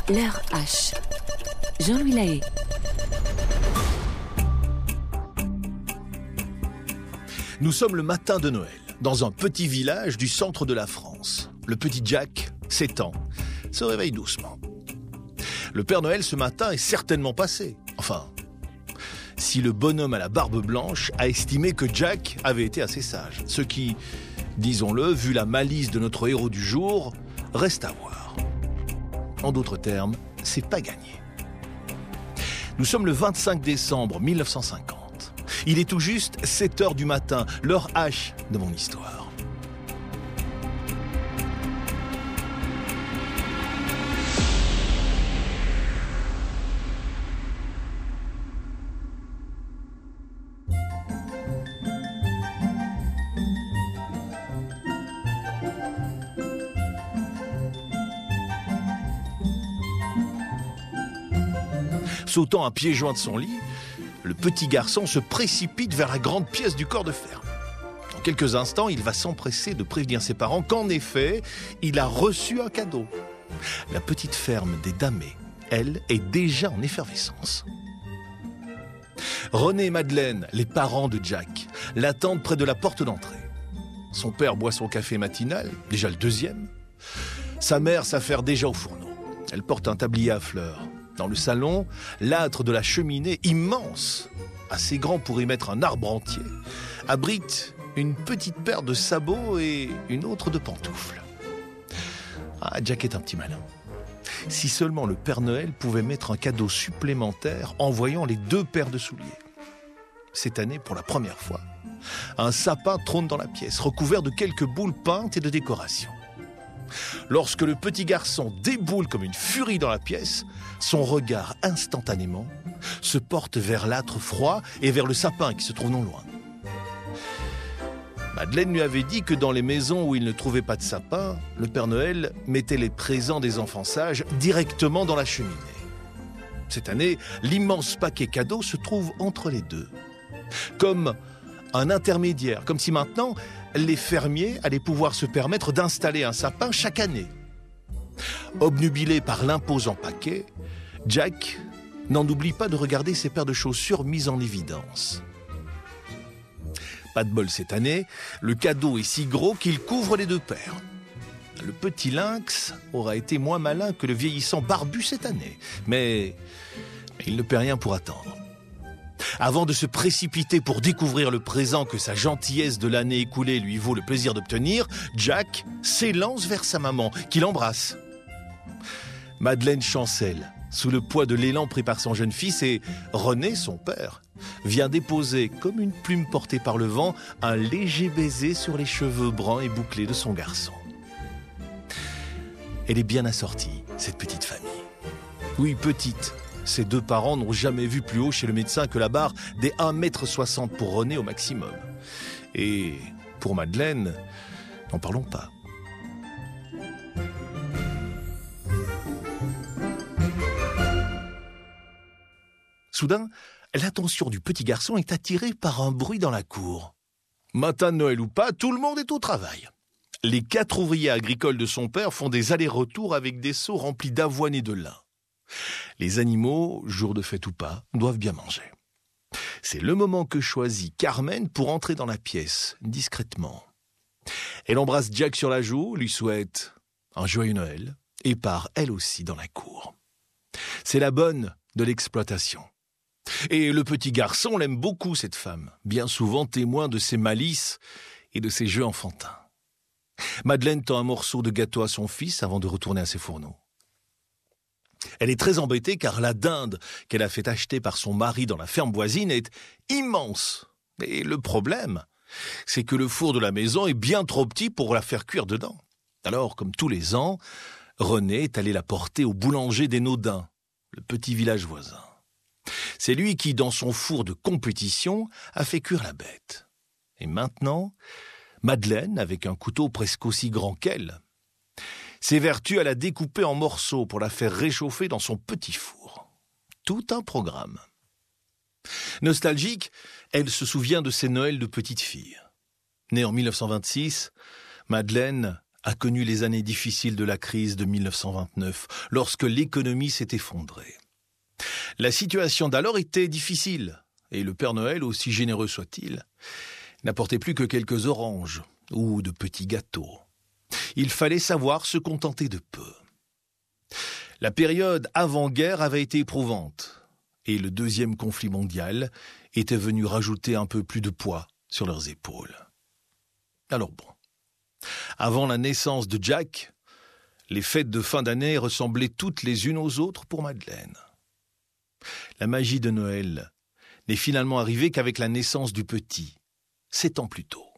L'heure H. Jean-Louis Lahaye. Nous sommes le matin de Noël, dans un petit village du centre de la France. Le petit Jack, 7 ans, se réveille doucement. Le Père Noël ce matin est certainement passé. Enfin, si le bonhomme à la barbe blanche a estimé que Jack avait été assez sage. Ce qui, disons-le, vu la malice de notre héros du jour, reste à voir. En d'autres termes, c'est pas gagné. Nous sommes le 25 décembre 1950. Il est tout juste 7 heures du matin, l'heure H de mon histoire. Sautant à pieds joints de son lit, le petit garçon se précipite vers la grande pièce du corps de ferme. En quelques instants, il va s'empresser de prévenir ses parents qu'en effet, il a reçu un cadeau. La petite ferme des Damets, elle, est déjà en effervescence. René et Madeleine, les parents de Jack, l'attendent près de la porte d'entrée. Son père boit son café matinal, déjà le deuxième. Sa mère s'affaire déjà au fourneau. Elle porte un tablier à fleurs. Dans le salon, l'âtre de la cheminée, immense, assez grand pour y mettre un arbre entier, abrite une petite paire de sabots et une autre de pantoufles. Ah, Jack est un petit malin. Si seulement le Père Noël pouvait mettre un cadeau supplémentaire en voyant les 2 paires de souliers. Cette année, pour la première fois, un sapin trône dans la pièce, recouvert de quelques boules peintes et de décorations. Lorsque le petit garçon déboule comme une furie dans la pièce, son regard instantanément se porte vers l'âtre froid et vers le sapin qui se trouve non loin. Madeleine lui avait dit que dans les maisons où il ne trouvait pas de sapin, le Père Noël mettait les présents des enfants sages directement dans la cheminée. Cette année, l'immense paquet cadeau se trouve entre les deux, comme un intermédiaire, comme si maintenant les fermiers allaient pouvoir se permettre d'installer un sapin chaque année. Obnubilé par l'imposant paquet, Jack n'en oublie pas de regarder ses paires de chaussures mises en évidence. Pas de bol cette année, le cadeau est si gros qu'il couvre les 2 paires. Le petit lynx aura été moins malin que le vieillissant barbu cette année, mais il ne perd rien pour attendre. Avant de se précipiter pour découvrir le présent que sa gentillesse de l'année écoulée lui vaut le plaisir d'obtenir, Jack s'élance vers sa maman, qui l'embrasse. Madeleine chancelle sous le poids de l'élan pris par son jeune fils et René, son père, vient déposer, comme une plume portée par le vent, un léger baiser sur les cheveux bruns et bouclés de son garçon. Elle est bien assortie, cette petite famille. Oui, petite. Ses 2 parents n'ont jamais vu plus haut chez le médecin que la barre des 1,60 m pour René au maximum. Et pour Madeleine, n'en parlons pas. Soudain, l'attention du petit garçon est attirée par un bruit dans la cour. Matin de Noël ou pas, tout le monde est au travail. Les 4 ouvriers agricoles de son père font des allers-retours avec des seaux remplis d'avoine et de lin. Les animaux, jour de fête ou pas, doivent bien manger. C'est le moment que choisit Carmen pour entrer dans la pièce, discrètement. Elle embrasse Jack sur la joue, lui souhaite un joyeux Noël et part elle aussi dans la cour. C'est la bonne de l'exploitation. Et le petit garçon l'aime beaucoup, cette femme, bien souvent témoin de ses malices et de ses jeux enfantins. Madeleine tend un morceau de gâteau à son fils avant de retourner à ses fourneaux. Elle est très embêtée car la dinde qu'elle a fait acheter par son mari dans la ferme voisine est immense. Et le problème, c'est que le four de la maison est bien trop petit pour la faire cuire dedans. Alors, comme tous les ans, René est allé la porter au boulanger des Naudins, le petit village voisin. C'est lui qui, dans son four de compétition, a fait cuire la bête. Et maintenant, Madeleine, avec un couteau presque aussi grand qu'elle, s'évertue à la découper en morceaux pour la faire réchauffer dans son petit four. Tout un programme. Nostalgique, elle se souvient de ses Noëls de petite fille. Née en 1926, Madeleine a connu les années difficiles de la crise de 1929, lorsque l'économie s'est effondrée. La situation d'alors était difficile, et le Père Noël, aussi généreux soit-il, n'apportait plus que quelques oranges ou de petits gâteaux. Il fallait savoir se contenter de peu. La période avant-guerre avait été éprouvante, et le deuxième conflit mondial était venu rajouter un peu plus de poids sur leurs épaules. Alors bon, avant la naissance de Jack, les fêtes de fin d'année ressemblaient toutes les unes aux autres pour Madeleine. La magie de Noël n'est finalement arrivée qu'avec la naissance du petit, 7 ans plus tôt.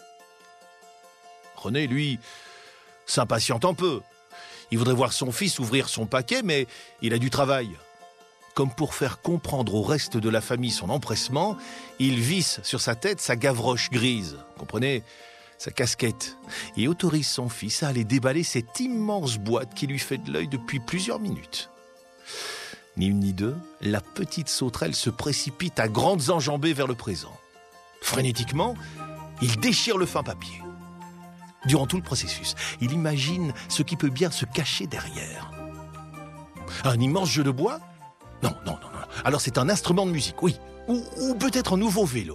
René, lui, s'impatiente un peu. Il voudrait voir son fils ouvrir son paquet, mais il a du travail. Comme pour faire comprendre au reste de la famille son empressement, il visse sur sa tête sa gavroche grise, comprenez, sa casquette, et autorise son fils à aller déballer cette immense boîte qui lui fait de l'œil depuis plusieurs minutes. Ni une ni deux, la petite sauterelle se précipite à grandes enjambées vers le présent. Frénétiquement, il déchire le fin papier. Durant tout le processus, il imagine ce qui peut bien se cacher derrière. Un immense jeu de bois ? Non. Alors c'est un instrument de musique, oui. Ou peut-être un nouveau vélo.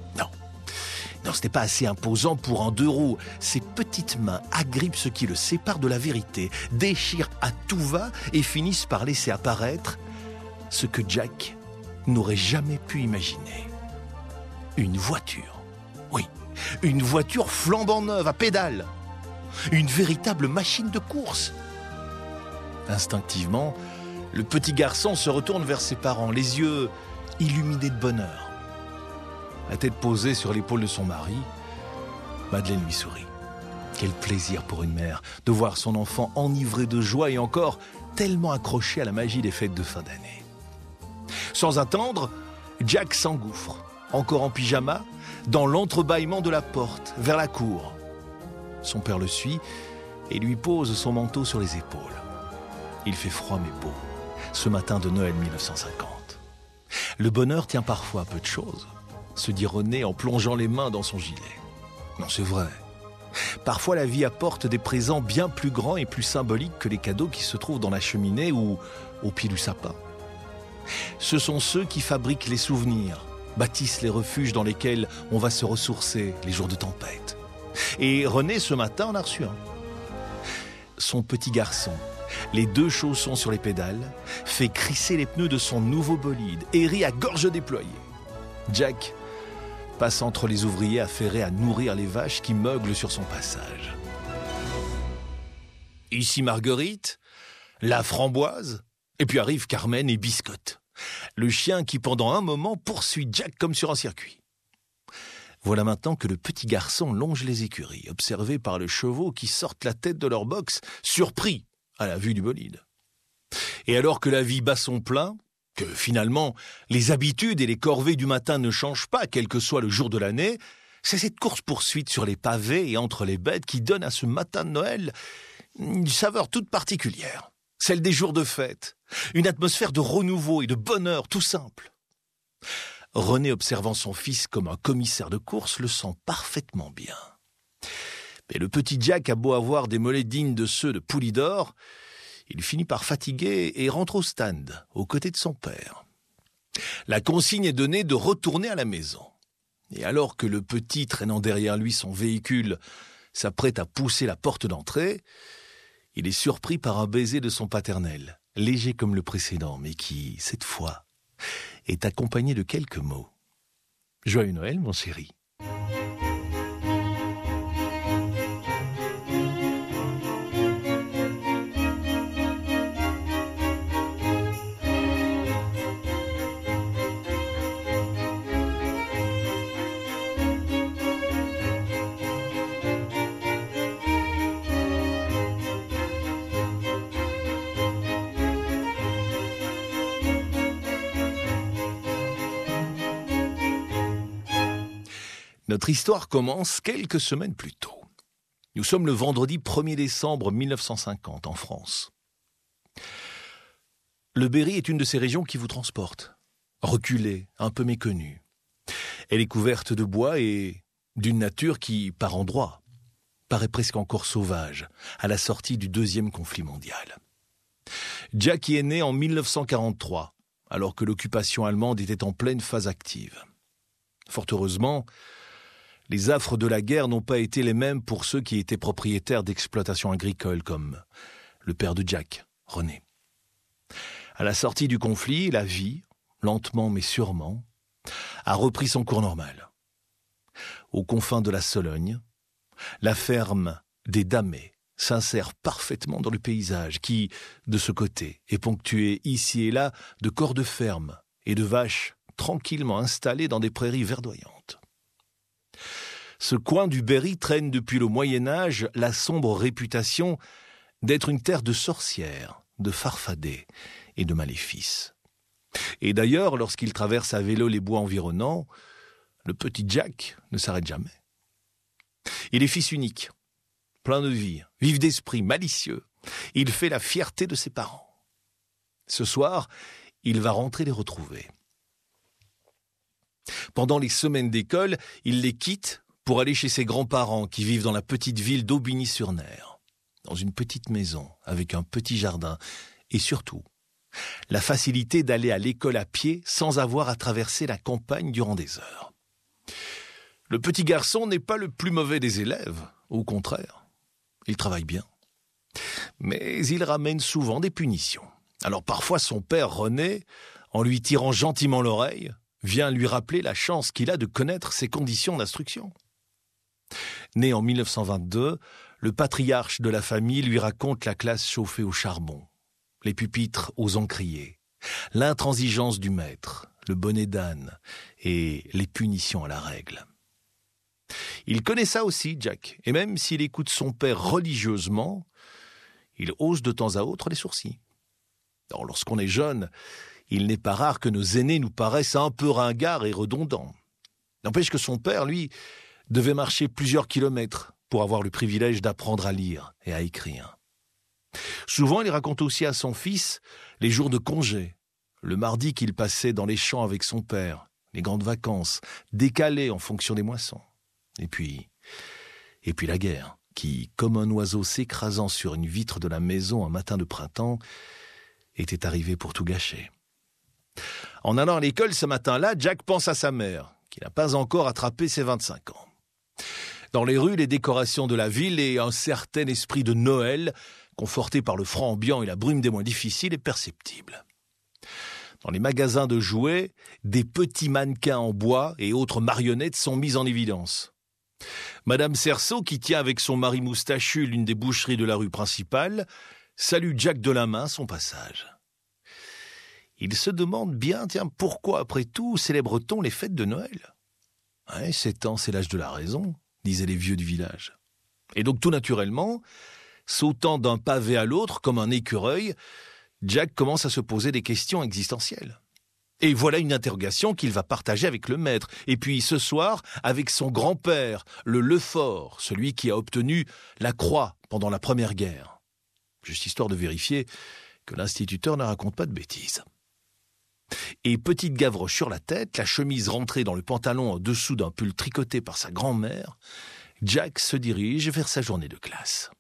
Non, ce n'est pas assez imposant pour un 2 roues. Ses petites mains agrippent ce qui le sépare de la vérité, déchirent à tout va et finissent par laisser apparaître ce que Jack n'aurait jamais pu imaginer. Une voiture. Oui, une voiture flambant neuve à pédales. Une véritable machine de course. Instinctivement, le petit garçon se retourne vers ses parents, les yeux illuminés de bonheur. La tête posée sur l'épaule de son mari, Madeleine lui sourit. Quel plaisir pour une mère de voir son enfant enivré de joie et encore tellement accroché à la magie des fêtes de fin d'année. Sans attendre, Jack s'engouffre, encore en pyjama, dans l'entrebâillement de la porte, vers la cour. Son père le suit et lui pose son manteau sur les épaules. Il fait froid mais beau, ce matin de Noël 1950. Le bonheur tient parfois à peu de choses, se dit René en plongeant les mains dans son gilet. Non, c'est vrai. Parfois, la vie apporte des présents bien plus grands et plus symboliques que les cadeaux qui se trouvent dans la cheminée ou au pied du sapin. Ce sont ceux qui fabriquent les souvenirs, bâtissent les refuges dans lesquels on va se ressourcer les jours de tempête. Et René, ce matin, en a reçu un. Son petit garçon, les 2 chaussons sur les pédales, fait crisser les pneus de son nouveau bolide et rit à gorge déployée. Jack passe entre les ouvriers affairés à nourrir les vaches qui meuglent sur son passage. Ici Marguerite, la Framboise, et puis arrivent Carmen et Biscotte, le chien qui pendant un moment poursuit Jack comme sur un circuit. Voilà maintenant que le petit garçon longe les écuries, observé par les chevaux qui sortent la tête de leur box, surpris à la vue du bolide. Et alors que la vie bat son plein, que finalement les habitudes et les corvées du matin ne changent pas, quel que soit le jour de l'année, c'est cette course-poursuite sur les pavés et entre les bêtes qui donne à ce matin de Noël une saveur toute particulière, celle des jours de fête, une atmosphère de renouveau et de bonheur tout simple. René, observant son fils comme un commissaire de course, le sent parfaitement bien. Mais le petit Jack a beau avoir des mollets dignes de ceux de Poulidor, il finit par fatiguer et rentre au stand, aux côtés de son père. La consigne est donnée de retourner à la maison. Et alors que le petit, traînant derrière lui son véhicule, s'apprête à pousser la porte d'entrée, il est surpris par un baiser de son paternel, léger comme le précédent, mais qui, cette fois, est accompagné de quelques mots. « Joyeux Noël, mon chéri !» Notre histoire commence quelques semaines plus tôt. Nous sommes le vendredi 1er décembre 1950 en France. Le Berry est une de ces régions qui vous transporte, reculée, un peu méconnue. Elle est couverte de bois et d'une nature qui, par endroits, paraît presque encore sauvage à la sortie du deuxième conflit mondial. Jack y est né en 1943, alors que l'occupation allemande était en pleine phase active. Fort heureusement, les affres de la guerre n'ont pas été les mêmes pour ceux qui étaient propriétaires d'exploitations agricoles, comme le père de Jack, René. À la sortie du conflit, la vie, lentement mais sûrement, a repris son cours normal. Aux confins de la Sologne, la ferme des Damets s'insère parfaitement dans le paysage qui, de ce côté, est ponctué ici et là de corps de ferme et de vaches tranquillement installées dans des prairies verdoyantes. Ce coin du Berry traîne depuis le Moyen-Âge la sombre réputation d'être une terre de sorcières, de farfadets et de maléfices. Et d'ailleurs, lorsqu'il traverse à vélo les bois environnants, le petit Jack ne s'arrête jamais. Il est fils unique, plein de vie, vif d'esprit, malicieux. Il fait la fierté de ses parents. Ce soir, il va rentrer les retrouver. Pendant les semaines d'école, il les quitte pour aller chez ses grands-parents qui vivent dans la petite ville d'Aubigny-sur-Ner, dans une petite maison avec un petit jardin et surtout la facilité d'aller à l'école à pied sans avoir à traverser la campagne durant des heures. Le petit garçon n'est pas le plus mauvais des élèves, au contraire. Il travaille bien. Mais il ramène souvent des punitions. Alors parfois son père, René, en lui tirant gentiment l'oreille, vient lui rappeler la chance qu'il a de connaître ses conditions d'instruction. Né en 1922, le patriarche de la famille lui raconte la classe chauffée au charbon, les pupitres aux encriers, l'intransigeance du maître, le bonnet d'âne et les punitions à la règle. Il connaît ça aussi, Jack, et même s'il écoute son père religieusement, il hausse de temps à autre les sourcils. Alors, lorsqu'on est jeune, il n'est pas rare que nos aînés nous paraissent un peu ringards et redondants. N'empêche que son père, lui, devait marcher plusieurs kilomètres pour avoir le privilège d'apprendre à lire et à écrire. Souvent, il raconte aussi à son fils les jours de congé, le mardi qu'il passait dans les champs avec son père, les grandes vacances, décalées en fonction des moissons. Et puis la guerre, qui, comme un oiseau s'écrasant sur une vitre de la maison un matin de printemps, était arrivée pour tout gâcher. En allant à l'école ce matin-là, Jack pense à sa mère, qui n'a pas encore attrapé ses 25 ans. Dans les rues, les décorations de la ville et un certain esprit de Noël, conforté par le froid ambiant et la brume des mois difficiles, est perceptible. Dans les magasins de jouets, des petits mannequins en bois et autres marionnettes sont mis en évidence. Madame Cerceau, qui tient avec son mari moustachu l'une des boucheries de la rue principale, salue Jack de la main son passage. Il se demande bien, pourquoi après tout célèbre-t-on les fêtes de Noël ? 7 ans, c'est l'âge de la raison, disaient les vieux du village. Et donc tout naturellement, sautant d'un pavé à l'autre comme un écureuil, Jack commence à se poser des questions existentielles. Et voilà une interrogation qu'il va partager avec le maître. Et puis ce soir, avec son grand-père, le Lefort, celui qui a obtenu la croix pendant la Première Guerre. Juste histoire de vérifier que l'instituteur ne raconte pas de bêtises. Et petite gavroche sur la tête, la chemise rentrée dans le pantalon en dessous d'un pull tricoté par sa grand-mère, Jack se dirige vers sa journée de classe.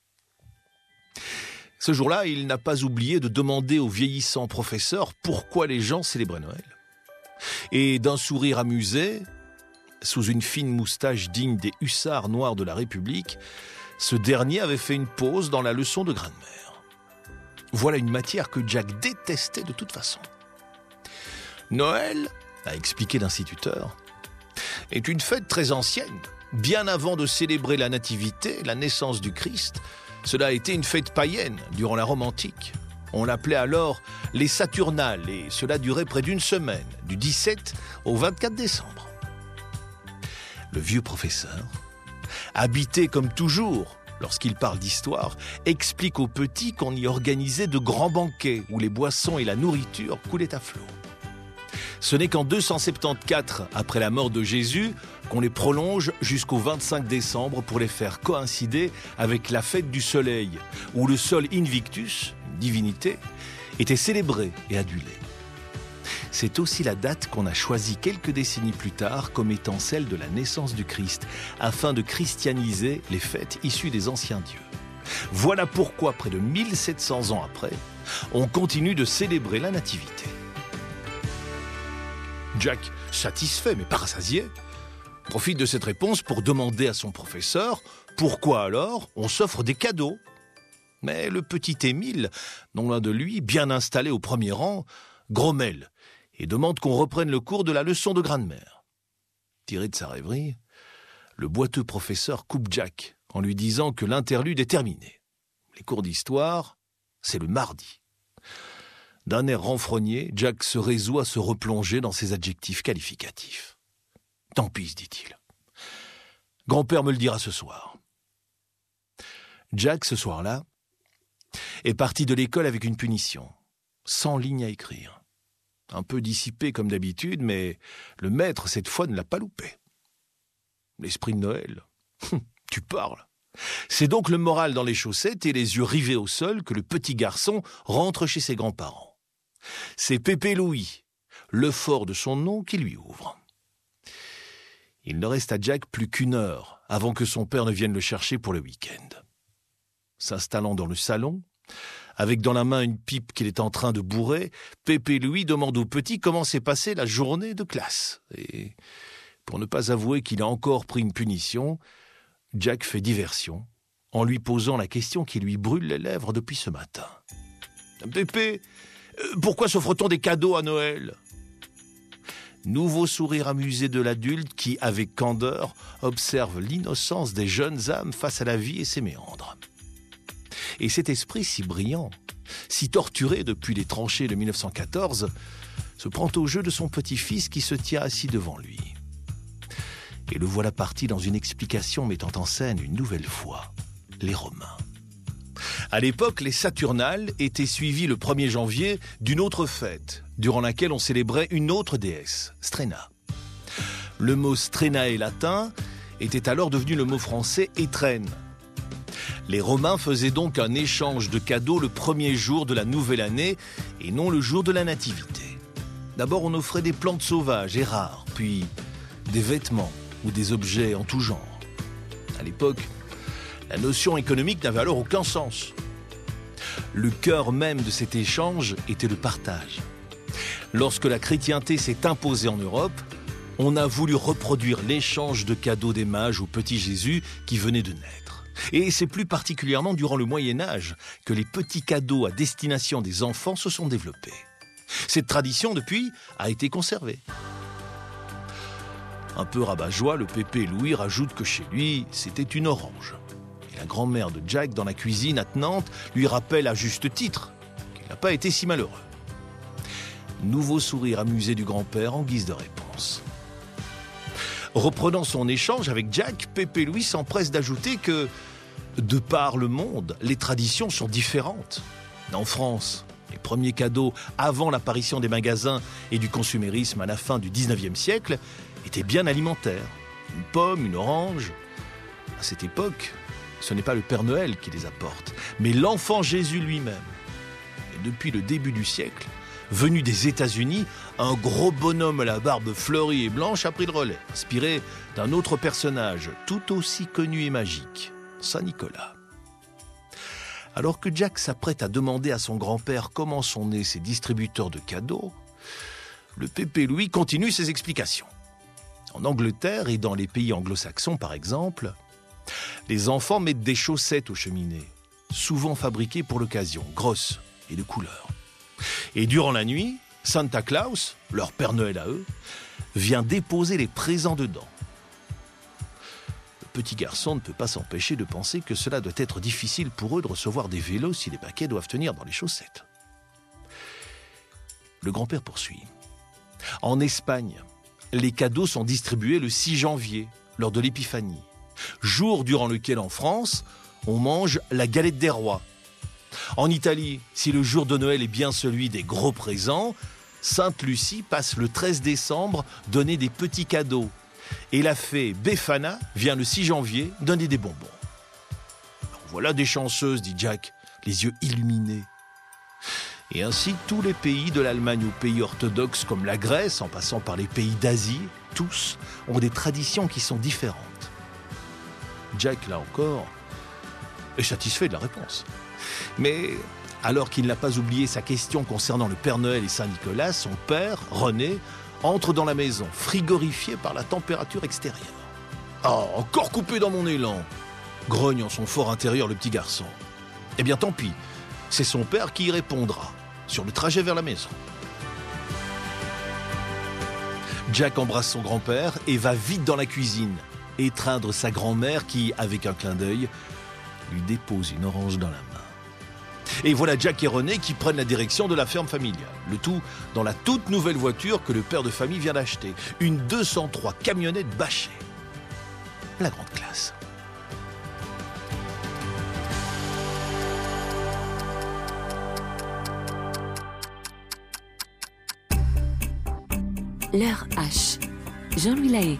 Ce jour-là, il n'a pas oublié de demander au vieillissant professeur pourquoi les gens célébraient Noël. Et d'un sourire amusé, sous une fine moustache digne des hussards noirs de la République, ce dernier avait fait une pause dans la leçon de grammaire. Voilà une matière que Jack détestait de toute façon. Noël, a expliqué l'instituteur, est une fête très ancienne. Bien avant de célébrer la nativité, la naissance du Christ, cela a été une fête païenne durant la Rome antique. On l'appelait alors les Saturnales et cela durait près d'une semaine, du 17 au 24 décembre. Le vieux professeur, habité comme toujours lorsqu'il parle d'histoire, explique aux petits qu'on y organisait de grands banquets où les boissons et la nourriture coulaient à flot. Ce n'est qu'en 274, après la mort de Jésus, qu'on les prolonge jusqu'au 25 décembre pour les faire coïncider avec la fête du soleil, où le sol Invictus, une divinité, était célébré et adulé. C'est aussi la date qu'on a choisie quelques décennies plus tard comme étant celle de la naissance du Christ, afin de christianiser les fêtes issues des anciens dieux. Voilà pourquoi, près de 1700 ans après, on continue de célébrer la nativité. Jack, satisfait mais pas rassasié, profite de cette réponse pour demander à son professeur pourquoi alors on s'offre des cadeaux. Mais le petit Émile, non loin de lui, bien installé au premier rang, grommelle et demande qu'on reprenne le cours de la leçon de grammaire. Tiré de sa rêverie, le boiteux professeur coupe Jack en lui disant que l'interlude est terminé. Les cours d'histoire, c'est le mardi. D'un air renfrogné, Jack se résout à se replonger dans ses adjectifs qualificatifs. « Tant pis, dit-il. Grand-père me le dira ce soir. » Jack, ce soir-là, est parti de l'école avec une punition, 100 lignes à écrire. Un peu dissipé comme d'habitude, mais le maître, cette fois, ne l'a pas loupé. L'esprit de Noël, tu parles. C'est donc le moral dans les chaussettes et les yeux rivés au sol que le petit garçon rentre chez ses grands-parents. C'est Pépé Louis, le fort de son nom, qui lui ouvre. Il ne reste à Jack plus qu'une heure avant que son père ne vienne le chercher pour le week-end. S'installant dans le salon, avec dans la main une pipe qu'il est en train de bourrer, Pépé Louis demande au petit comment s'est passée la journée de classe. Et pour ne pas avouer qu'il a encore pris une punition, Jack fait diversion en lui posant la question qui lui brûle les lèvres depuis ce matin. « Pépé, pourquoi s'offre-t-on des cadeaux à Noël ?» Nouveau sourire amusé de l'adulte qui, avec candeur, observe l'innocence des jeunes âmes face à la vie et ses méandres. Et cet esprit si brillant, si torturé depuis les tranchées de 1914, se prend au jeu de son petit-fils qui se tient assis devant lui. Et le voilà parti dans une explication mettant en scène une nouvelle fois les Romains. À l'époque, les Saturnales étaient suivis le 1er janvier d'une autre fête, durant laquelle on célébrait une autre déesse, Strena. Le mot Strenae latin était alors devenu le mot français étrenne. Les Romains faisaient donc un échange de cadeaux le 1er jour de la nouvelle année et non le jour de la nativité. D'abord, on offrait des plantes sauvages et rares, puis des vêtements ou des objets en tout genre. À l'époque, la notion économique n'avait alors aucun sens. Le cœur même de cet échange était le partage. Lorsque la chrétienté s'est imposée en Europe, on a voulu reproduire l'échange de cadeaux des mages au petit Jésus qui venait de naître. Et c'est plus particulièrement durant le Moyen-Âge que les petits cadeaux à destination des enfants se sont développés. Cette tradition, depuis, a été conservée. Un peu rabat-joie, le Pépé Louis rajoute que chez lui, c'était une orange. Et la grand-mère de Jack, dans la cuisine attenante, lui rappelle à juste titre qu'il n'a pas été si malheureux. Nouveau sourire amusé du grand-père en guise de réponse. Reprenant son échange avec Jack, Pépé Louis s'empresse d'ajouter que, de par le monde, les traditions sont différentes. En France, les premiers cadeaux avant l'apparition des magasins et du consumérisme à la fin du 19e siècle étaient bien alimentaires. Une pomme, une orange. À cette époque, ce n'est pas le Père Noël qui les apporte, mais l'enfant Jésus lui-même. Et depuis le début du siècle, venu des États-Unis, un gros bonhomme à la barbe fleurie et blanche a pris le relais, inspiré d'un autre personnage tout aussi connu et magique, Saint Nicolas. Alors que Jack s'apprête à demander à son grand-père comment sont nés ces distributeurs de cadeaux, le Pépé Louis continue ses explications. En Angleterre et dans les pays anglo-saxons par exemple, les enfants mettent des chaussettes aux cheminées, souvent fabriquées pour l'occasion, grosses et de couleur. Et durant la nuit, Santa Claus, leur Père Noël à eux, vient déposer les présents dedans. Le petit garçon ne peut pas s'empêcher de penser que cela doit être difficile pour eux de recevoir des vélos si les paquets doivent tenir dans les chaussettes. Le grand-père poursuit. En Espagne, les cadeaux sont distribués le 6 janvier, lors de l'Épiphanie, jour durant lequel en France, on mange la galette des rois. En Italie, si le jour de Noël est bien celui des gros présents, Sainte Lucie passe le 13 décembre donner des petits cadeaux. Et la fée Befana vient le 6 janvier donner des bonbons. « Voilà des chanceuses, dit Jack, les yeux illuminés. Et ainsi, tous les pays de l'Allemagne aux pays orthodoxes comme la Grèce, en passant par les pays d'Asie, tous ont des traditions qui sont différentes. Jack, là encore, est satisfait de la réponse. Mais alors qu'il n'a pas oublié sa question concernant le Père Noël et Saint-Nicolas, son père, René, entre dans la maison, frigorifié par la température extérieure. « Oh, encore coupé dans mon élan !» grogne en son fort intérieur le petit garçon. Eh bien tant pis, c'est son père qui y répondra, sur le trajet vers la maison. Jack embrasse son grand-père et va vite dans la cuisine, étreindre sa grand-mère qui, avec un clin d'œil, lui dépose une orange dans la main. Et voilà Jack et René qui prennent la direction de la ferme familiale. Le tout dans la toute nouvelle voiture que le père de famille vient d'acheter. Une 203 camionnette bâchée. La grande classe. L'heure H. Jean-Louis Lahaye.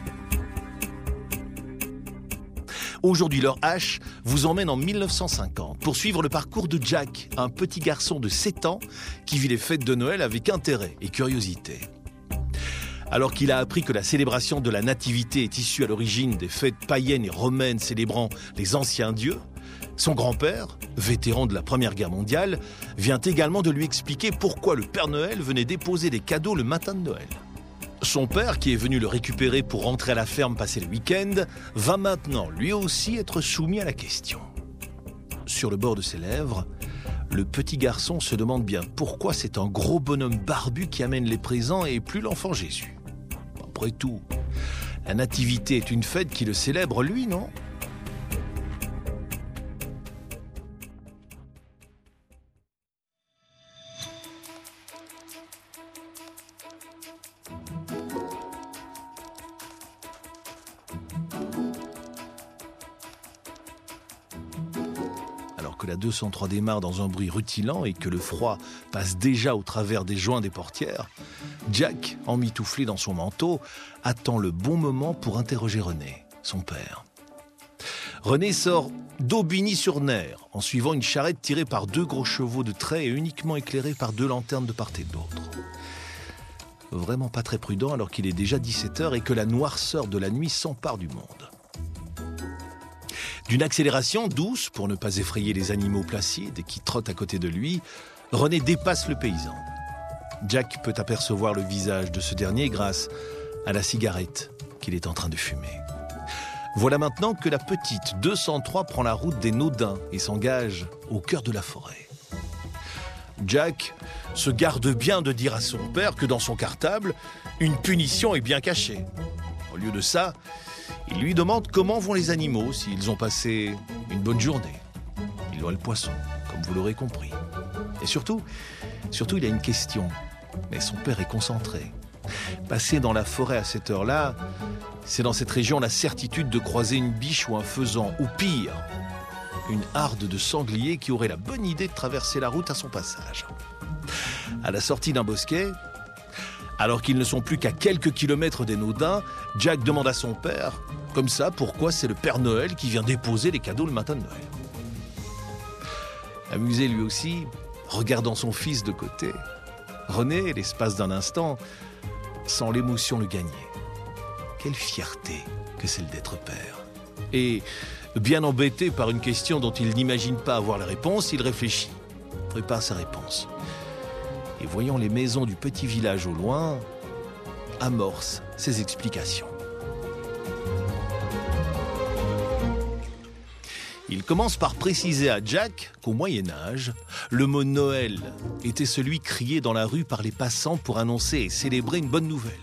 Aujourd'hui, l'heure H vous emmène en 1950 pour suivre le parcours de Jack, un petit garçon de 7 ans qui vit les fêtes de Noël avec intérêt et curiosité. Alors qu'il a appris que la célébration de la nativité est issue à l'origine des fêtes païennes et romaines célébrant les anciens dieux, son grand-père, vétéran de la Première Guerre mondiale, vient également de lui expliquer pourquoi le Père Noël venait déposer des cadeaux le matin de Noël. Son père, qui est venu le récupérer pour rentrer à la ferme passer le week-end, va maintenant lui aussi être soumis à la question. Sur le bord de ses lèvres, le petit garçon se demande bien pourquoi c'est un gros bonhomme barbu qui amène les présents et plus l'enfant Jésus. Après tout, la nativité est une fête qui le célèbre lui, non ? Que la 203 démarre dans un bruit rutilant et que le froid passe déjà au travers des joints des portières, Jack, emmitouflé dans son manteau, attend le bon moment pour interroger René, son père. René sort d'Aubigny-sur-Ner en suivant une charrette tirée par 2 gros chevaux de trait et uniquement éclairée par 2 lanternes de part et d'autre. Vraiment pas très prudent alors qu'il est déjà 17h et que la noirceur de la nuit s'empare du monde. D'une accélération douce, pour ne pas effrayer les animaux placides qui trottent à côté de lui, René dépasse le paysan. Jack peut apercevoir le visage de ce dernier grâce à la cigarette qu'il est en train de fumer. Voilà maintenant que la petite 203 prend la route des Naudins et s'engage au cœur de la forêt. Jack se garde bien de dire à son père que dans son cartable, une punition est bien cachée. Au lieu de ça, il lui demande comment vont les animaux, s'ils ont passé une bonne journée. Il voit le poisson, comme vous l'aurez compris. Et surtout, il a une question. Mais son père est concentré. Passer dans la forêt à cette heure-là, c'est dans cette région la certitude de croiser une biche ou un faisan, ou pire, une harde de sangliers qui aurait la bonne idée de traverser la route à son passage. À la sortie d'un bosquet, alors qu'ils ne sont plus qu'à quelques kilomètres des Naudins, Jack demande à son père, comme ça, pourquoi c'est le Père Noël qui vient déposer les cadeaux le matin de Noël. Amusé lui aussi, regardant son fils de côté, René, l'espace d'un instant, sent l'émotion le gagner. Quelle fierté que celle d'être père. Et, bien embêté par une question dont il n'imagine pas avoir la réponse, il réfléchit, prépare sa réponse. Et voyant les maisons du petit village au loin, amorce ses explications. Il commence par préciser à Jack qu'au Moyen-Âge, le mot Noël était celui crié dans la rue par les passants pour annoncer et célébrer une bonne nouvelle.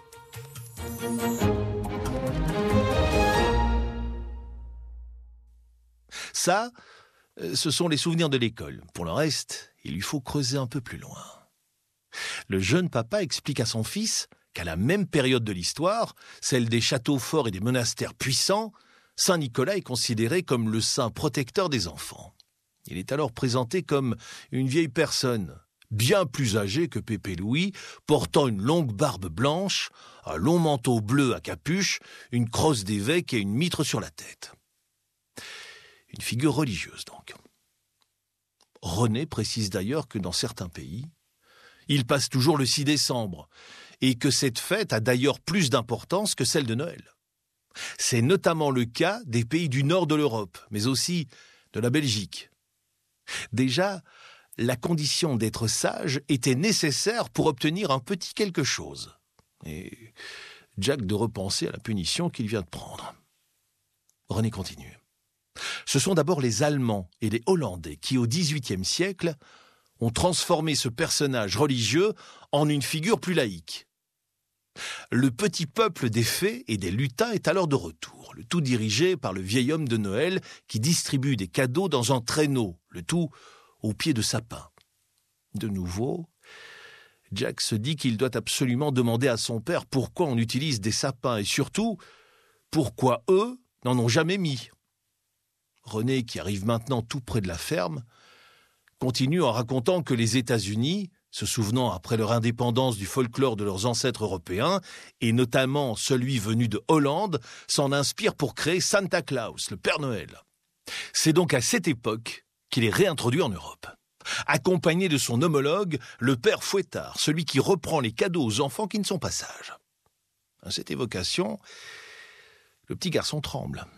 Ça, ce sont les souvenirs de l'école. Pour le reste, il lui faut creuser un peu plus loin. Le jeune papa explique à son fils qu'à la même période de l'histoire, celle des châteaux forts et des monastères puissants, Saint Nicolas est considéré comme le saint protecteur des enfants. Il est alors présenté comme une vieille personne, bien plus âgée que Pépé Louis, portant une longue barbe blanche, un long manteau bleu à capuche, une crosse d'évêque et une mitre sur la tête. Une figure religieuse donc. René précise d'ailleurs que dans certains pays, il passe toujours le 6 décembre et que cette fête a d'ailleurs plus d'importance que celle de Noël. C'est notamment le cas des pays du nord de l'Europe, mais aussi de la Belgique. Déjà, la condition d'être sage était nécessaire pour obtenir un petit quelque chose. Et Jack de repenser à la punition qu'il vient de prendre. René continue. Ce sont d'abord les Allemands et les Hollandais qui, au XVIIIe siècle, ont transformé ce personnage religieux en une figure plus laïque. Le petit peuple des fées et des lutins est alors de retour, le tout dirigé par le vieil homme de Noël qui distribue des cadeaux dans un traîneau, le tout au pied de sapin. De nouveau, Jack se dit qu'il doit absolument demander à son père pourquoi on utilise des sapins et surtout, pourquoi eux n'en ont jamais mis. René, qui arrive maintenant tout près de la ferme, continue en racontant que les États-Unis, se souvenant après leur indépendance du folklore de leurs ancêtres européens, et notamment celui venu de Hollande, s'en inspirent pour créer Santa Claus, le Père Noël. C'est donc à cette époque qu'il est réintroduit en Europe, accompagné de son homologue, le Père Fouettard, celui qui reprend les cadeaux aux enfants qui ne sont pas sages. À cette évocation, le petit garçon tremble.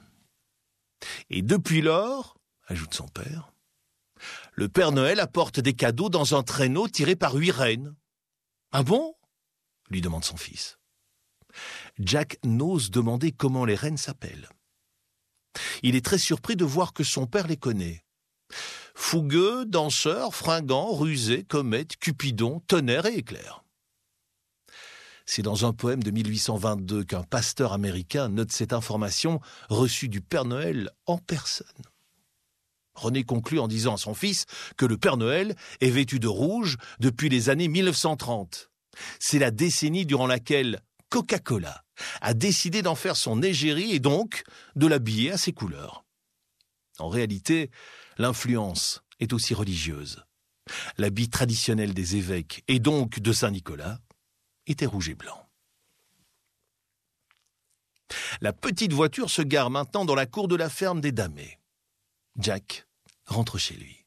Et depuis lors, ajoute son père, le Père Noël apporte des cadeaux dans un traîneau tiré par 8 rennes. « Ah bon ?» lui demande son fils. Jack n'ose demander comment les rennes s'appellent. Il est très surpris de voir que son père les connaît. Fougueux, danseur, fringant, rusé, comète, Cupidon, tonnerre et éclair. C'est dans un poème de 1822 qu'un pasteur américain note cette information reçue du Père Noël en personne. René conclut en disant à son fils que le Père Noël est vêtu de rouge depuis les années 1930. C'est la décennie durant laquelle Coca-Cola a décidé d'en faire son égérie et donc de l'habiller à ses couleurs. En réalité, l'influence est aussi religieuse. L'habit traditionnel des évêques et donc de Saint-Nicolas était rouge et blanc. La petite voiture se gare maintenant dans la cour de la ferme des Damets. Jack rentre chez lui.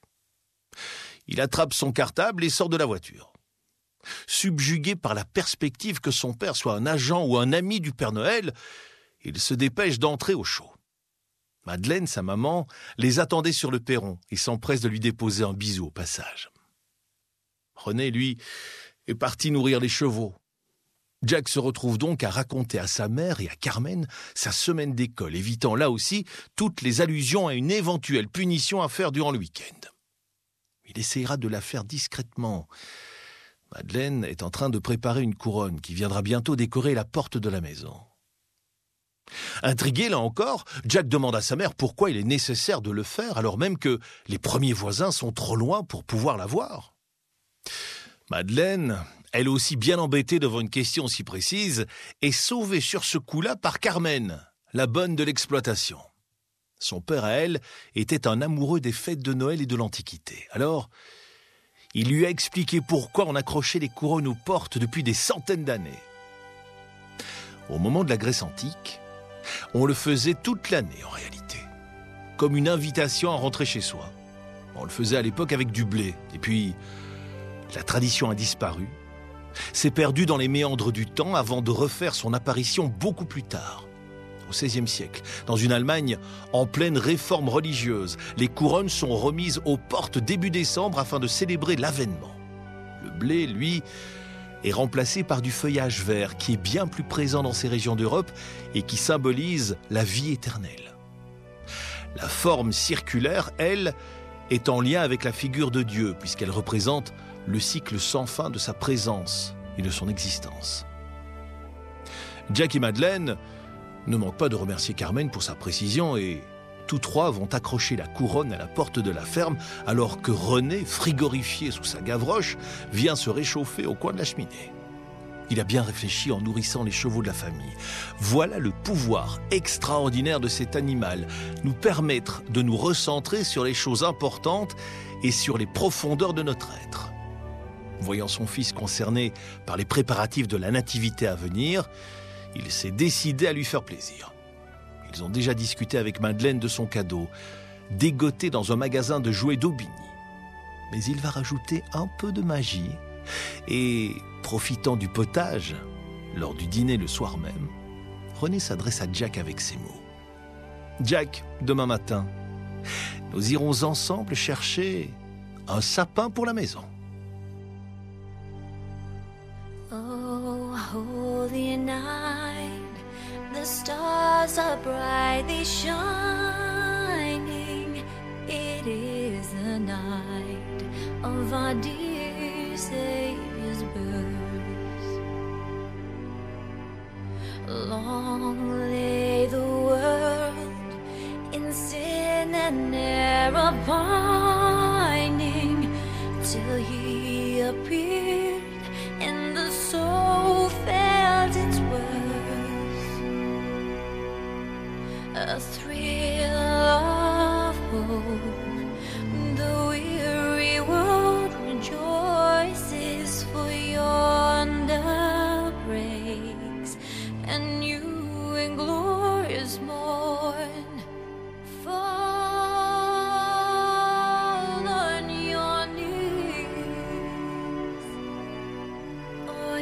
Il attrape son cartable et sort de la voiture. Subjugué par la perspective que son père soit un agent ou un ami du Père Noël, il se dépêche d'entrer au chaud. Madeleine, sa maman, les attendait sur le perron et s'empresse de lui déposer un bisou au passage. René, lui, est parti nourrir les chevaux. Jack se retrouve donc à raconter à sa mère et à Carmen sa semaine d'école, évitant là aussi toutes les allusions à une éventuelle punition à faire durant le week-end. Il essaiera de la faire discrètement. Madeleine est en train de préparer une couronne qui viendra bientôt décorer la porte de la maison. Intrigué là encore, Jack demande à sa mère pourquoi il est nécessaire de le faire alors même que les premiers voisins sont trop loin pour pouvoir la voir. Madeleine, elle aussi bien embêtée devant une question si précise, est sauvée sur ce coup-là par Carmen, la bonne de l'exploitation. Son père à elle était un amoureux des fêtes de Noël et de l'Antiquité. Alors, il lui a expliqué pourquoi on accrochait les couronnes aux portes depuis des centaines d'années. Au moment de la Grèce antique, on le faisait toute l'année en réalité, comme une invitation à rentrer chez soi. On le faisait à l'époque avec du blé, et puis la tradition a disparu, s'est perdue dans les méandres du temps avant de refaire son apparition beaucoup plus tard. Au XVIe siècle, dans une Allemagne en pleine réforme religieuse, les couronnes sont remises aux portes début décembre afin de célébrer l'avènement. Le blé, lui, est remplacé par du feuillage vert qui est bien plus présent dans ces régions d'Europe et qui symbolise la vie éternelle. La forme circulaire, elle, est en lien avec la figure de Dieu puisqu'elle représente le cycle sans fin de sa présence et de son existence. Jack et Madeleine ne manquent pas de remercier Carmen pour sa précision et tous trois vont accrocher la couronne à la porte de la ferme alors que René, frigorifié sous sa gavroche, vient se réchauffer au coin de la cheminée. Il a bien réfléchi en nourrissant les chevaux de la famille. Voilà le pouvoir extraordinaire de cet animal, nous permettre de nous recentrer sur les choses importantes et sur les profondeurs de notre être. Voyant son fils concerné par les préparatifs de la nativité à venir, il s'est décidé à lui faire plaisir. Ils ont déjà discuté avec Madeleine de son cadeau, dégoté dans un magasin de jouets d'Aubigny. mais il va rajouter un peu de magie. Et, profitant du potage, lors du dîner le soir même, René s'adresse à Jack avec ces mots. « Jack, demain matin, nous irons ensemble chercher un sapin pour la maison. » Oh, holy night, the stars are brightly shining. It is the night of our dear Savior's birth. Long lay the world in sin and error pining, till He appeared and the soul felt its worth. A thrill of hope, the weary world rejoices, for yonder breaks a new and glorious morn. Fall on your knees, or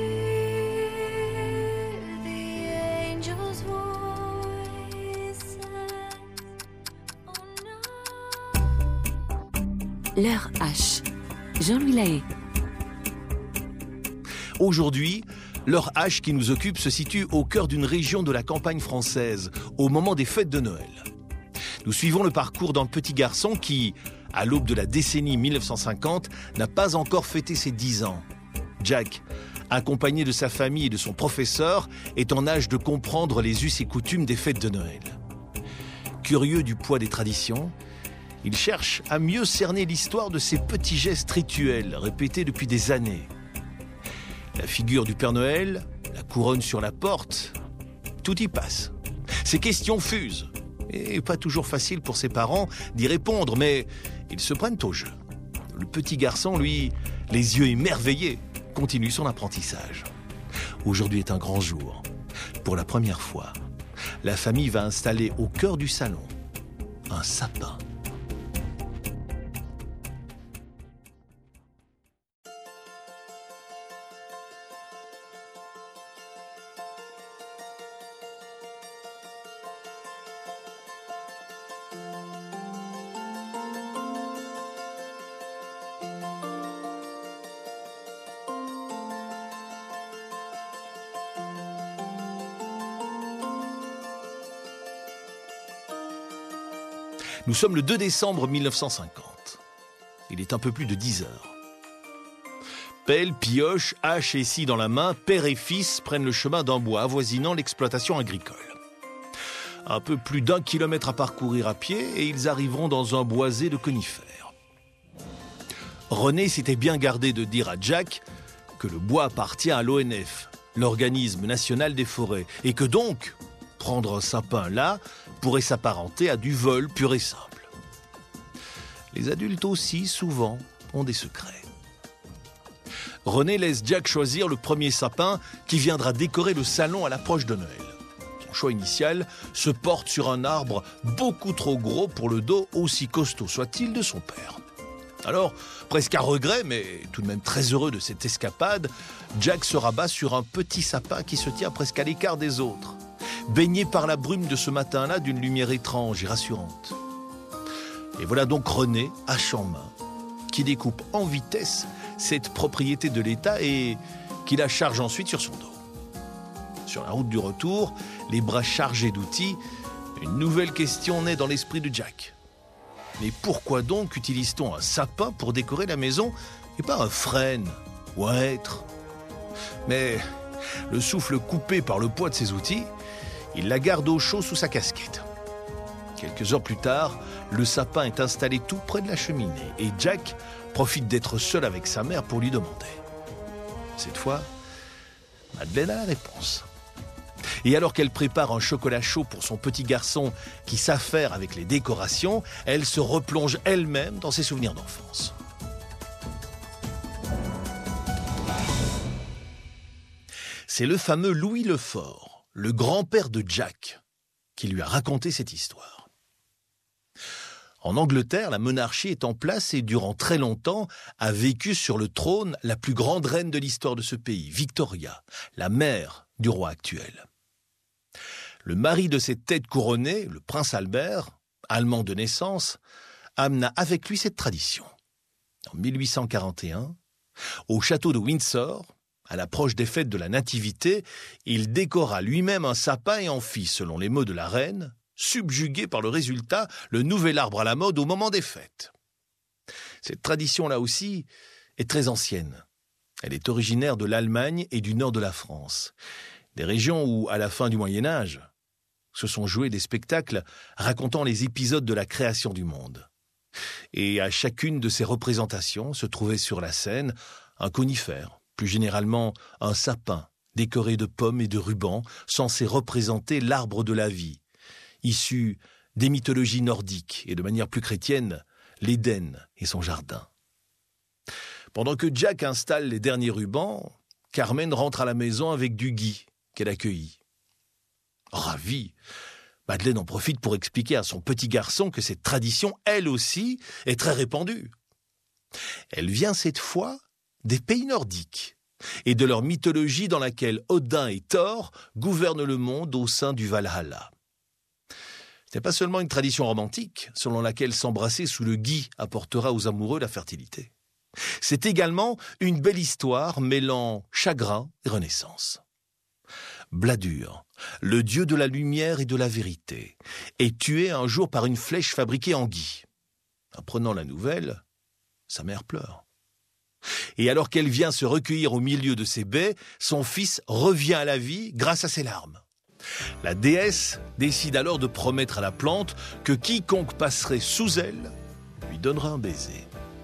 hear the angel's voice. Oh no. L'heure H. Jean-Louis Lahaye. Aujourd'hui, l'heure H qui nous occupe se situe au cœur d'une région de la campagne française, au moment des fêtes de Noël. Nous suivons le parcours d'un petit garçon qui, à l'aube de la décennie 1950, n'a pas encore fêté ses 10 ans. Jack, accompagné de sa famille et de son professeur, est en âge de comprendre les us et coutumes des fêtes de Noël. Curieux du poids des traditions, il cherche à mieux cerner l'histoire de ces petits gestes rituels répétés depuis des années. La figure du Père Noël, la couronne sur la porte, tout y passe. Ces questions fusent, et pas toujours facile pour ses parents d'y répondre, mais ils se prennent au jeu. Le petit garçon, lui, les yeux émerveillés, continue son apprentissage. Aujourd'hui est un grand jour. Pour la première fois, la famille va installer au cœur du salon un sapin. Nous sommes le 2 décembre 1950. Il est un peu plus de 10 heures. Pelle, pioche, hache et scie dans la main, père et fils prennent le chemin d'un bois avoisinant l'exploitation agricole. Un peu plus d'1 kilomètre à parcourir à pied et ils arriveront dans un boisé de conifères. René s'était bien gardé de dire à Jack que le bois appartient à l'ONF, l'organisme national des forêts, et que donc, prendre un sapin là pourrait s'apparenter à du vol pur et simple. Les adultes aussi, souvent, ont des secrets. René laisse Jack choisir le premier sapin qui viendra décorer le salon à l'approche de Noël. Son choix initial se porte sur un arbre beaucoup trop gros pour le dos aussi costaud soit-il de son père. Alors, presque à regret, mais tout de même très heureux de cette escapade, Jack se rabat sur un petit sapin qui se tient presque à l'écart des autres, baigné par la brume de ce matin-là d'une lumière étrange et rassurante. Et voilà donc René, hache en main, qui découpe en vitesse cette propriété de l'État et qui la charge ensuite sur son dos. Sur la route du retour, les bras chargés d'outils, une nouvelle question naît dans l'esprit de Jack. Mais pourquoi donc utilise-t-on un sapin pour décorer la maison et pas un frêne ou un hêtre ? Mais le souffle coupé par le poids de ses outils, il la garde au chaud sous sa casquette. Quelques heures plus tard, le sapin est installé tout près de la cheminée et Jack profite d'être seul avec sa mère pour lui demander. Cette fois, Madeleine a la réponse. Et alors qu'elle prépare un chocolat chaud pour son petit garçon qui s'affaire avec les décorations, elle se replonge elle-même dans ses souvenirs d'enfance. C'est le fameux Louis Lefort, le grand-père de Jack, qui lui a raconté cette histoire. En Angleterre, la monarchie est en place et durant très longtemps a vécu sur le trône la plus grande reine de l'histoire de ce pays, Victoria, la mère du roi actuel. Le mari de cette tête couronnée, le prince Albert, allemand de naissance, amena avec lui cette tradition. En 1841, au château de Windsor, à l'approche des fêtes de la Nativité, il décora lui-même un sapin et en fit, selon les mots de la reine, subjugué par le résultat, le nouvel arbre à la mode au moment des fêtes. Cette tradition-là aussi est très ancienne. Elle est originaire de l'Allemagne et du nord de la France, des régions où, à la fin du Moyen-Âge, se sont joués des spectacles racontant les épisodes de la création du monde. Et à chacune de ces représentations se trouvait sur la scène un conifère, plus généralement un sapin, décoré de pommes et de rubans, censé représenter l'arbre de la vie, issu des mythologies nordiques et de manière plus chrétienne, l'Éden et son jardin. Pendant que Jack installe les derniers rubans, Carmen rentre à la maison avec du gui qu'elle accueillit. Ravie, Madeleine en profite pour expliquer à son petit garçon que cette tradition, elle aussi, est très répandue. Elle vient cette fois des pays nordiques et de leur mythologie dans laquelle Odin et Thor gouvernent le monde au sein du Valhalla. Ce n'est pas seulement une tradition romantique, selon laquelle s'embrasser sous le gui apportera aux amoureux la fertilité. C'est également une belle histoire mêlant chagrin et renaissance. Bladur, le dieu de la lumière et de la vérité, est tué un jour par une flèche fabriquée en gui. Apprenant la nouvelle, sa mère pleure. Et alors qu'elle vient se recueillir au milieu de ses baies, son fils revient à la vie grâce à ses larmes. La déesse décide alors de promettre à la plante que quiconque passerait sous elle lui donnera un baiser.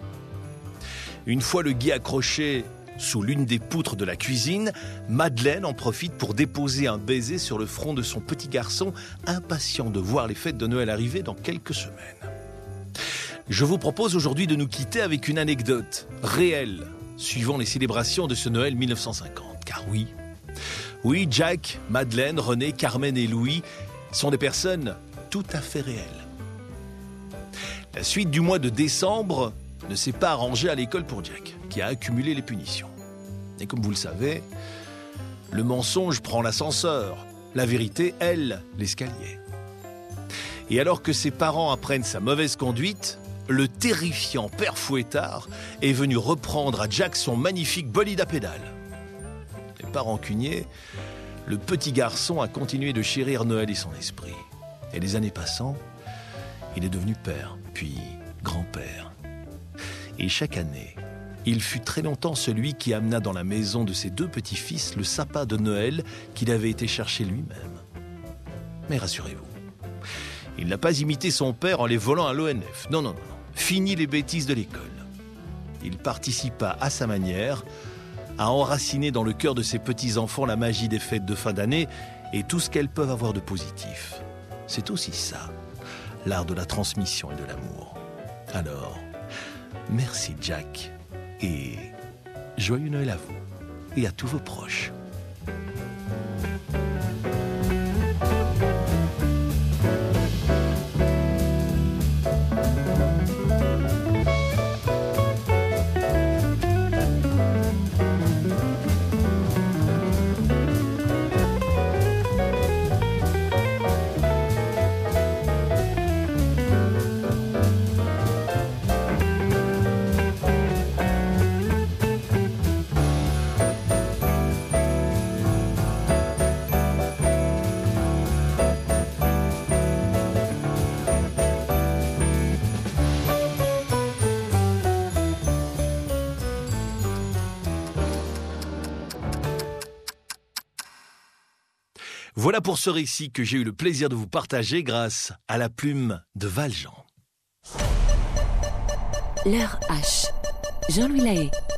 Une fois le gui accroché sous l'une des poutres de la cuisine, Madeleine en profite pour déposer un baiser sur le front de son petit garçon, impatient de voir les fêtes de Noël arriver dans quelques semaines. Je vous propose aujourd'hui de nous quitter avec une anecdote réelle, suivant les célébrations de ce Noël 1950. Car oui, Jack, Madeleine, René, Carmen et Louis sont des personnes tout à fait réelles. La suite du mois de décembre ne s'est pas arrangée à l'école pour Jack, qui a accumulé les punitions. Et comme vous le savez, le mensonge prend l'ascenseur, la vérité, elle, l'escalier. Et alors que ses parents apprennent sa mauvaise conduite, le terrifiant père Fouettard est venu reprendre à Jack son magnifique bolide à pédales. Et pas rancunier, le petit garçon a continué de chérir Noël et son esprit. Et les années passant, il est devenu père, puis grand-père. Et chaque année, il fut très longtemps celui qui amena dans la maison de ses deux petits-fils le sapin de Noël qu'il avait été chercher lui-même. Mais rassurez-vous, il n'a pas imité son père en les volant à l'ONF. Non. Fini les bêtises de l'école. Il participa à sa manière à enraciner dans le cœur de ses petits-enfants la magie des fêtes de fin d'année et tout ce qu'elles peuvent avoir de positif. C'est aussi ça, l'art de la transmission et de l'amour. Alors, merci Jack et joyeux Noël à vous et à tous vos proches. Voilà pour ce récit que j'ai eu le plaisir de vous partager grâce à la plume de Valjean. L'heure H. Jean-Louis Lahaye.